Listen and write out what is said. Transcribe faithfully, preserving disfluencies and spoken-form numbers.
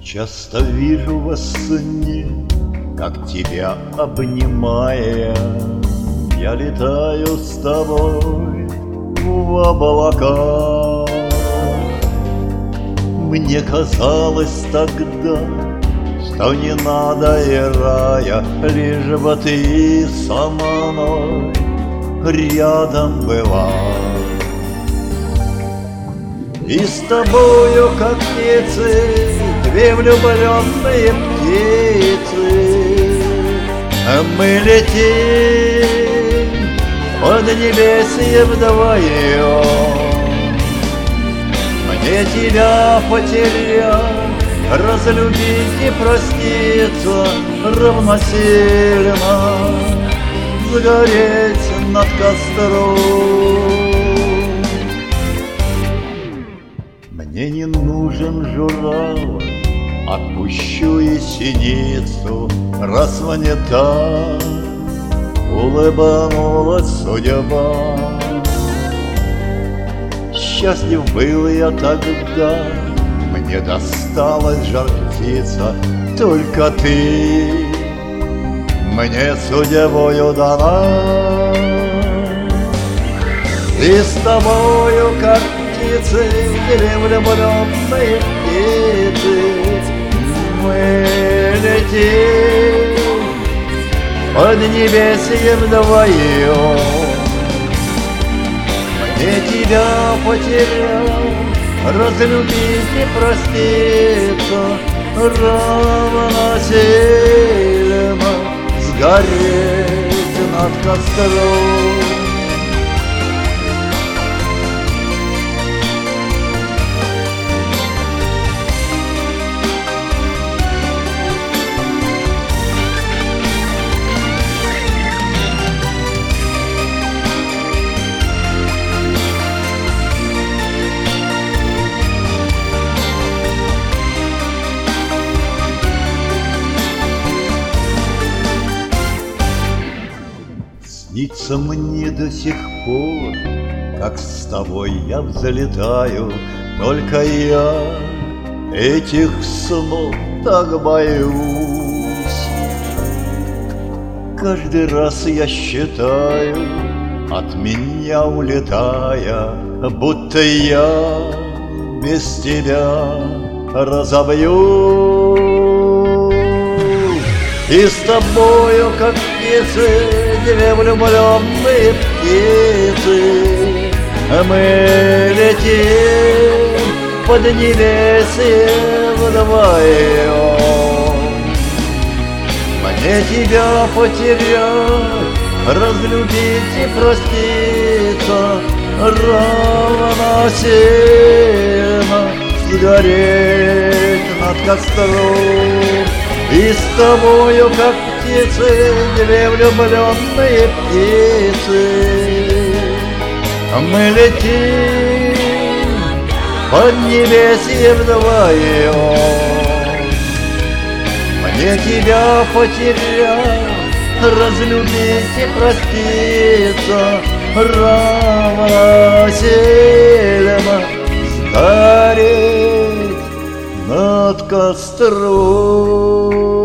Часто вижу во сне, как тебя обнимая, я летаю с тобой в облаках. Мне казалось тогда, что не надо и рая, лишь бы ты со мной рядом была. И с тобою, как птицы, две влюбленные птицы, мы летим под небесье вдвоем. Мне тебя потерять, разлюбить и проститься равносильно сгореть над костром. Мне не нужен журавль, отпущу и синицу, раз мне так улыбнулась судьба. Счастлив был я тогда, мне досталась жар-птица, только ты мне судьбою дана. И с тобою, как птицы, две влюбленные птицы, мы летим под небесье вдвоем. Мне тебя потерять, разлюбить и проститься равносильно сгореть над костром. Снится мне до сих пор, как с тобой я взлетаю, только я этих снов так боюсь. Каждый раз я считаю, от меня улетая, будто я без тебя разобьюсь. И с тобою, как птицы, две влюбленные птицы, мы летим под небесье вдвоем. Мне тебя потерять, разлюбить и проститься равносильно сгореть над костром. И с тобою, как птицы, две влюбленные птицы, мы летим под небесье вдвоем. Мне тебя потерять, разлюбить и проститься равносильно сгореть над костром.